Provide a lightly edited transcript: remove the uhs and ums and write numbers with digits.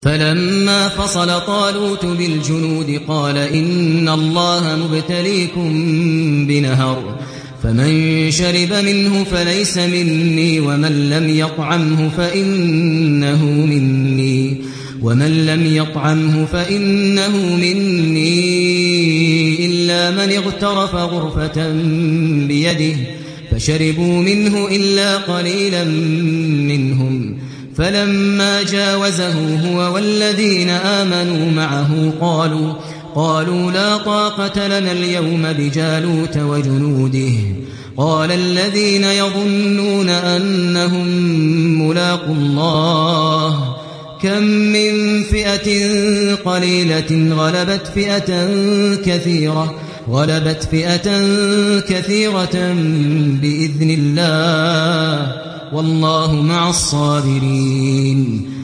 فلما فصل طالوت بالجنود قال إن الله مبتليكم بنهر فمن شرب منه فليس مني ومن لم يطعمه فإنه مني إلا من اغترف غرفة بيده فشربوا منه إلا قليلا منهم فلما جاوزه هو والذين آمنوا معه قالوا لا طاقة لنا اليوم بجالوت وجنوده قال الذين يظنون أنهم ملاقو الله كم من فئة قليلة غلبت فئة كثيرة بإذن الله والله مع الصابرين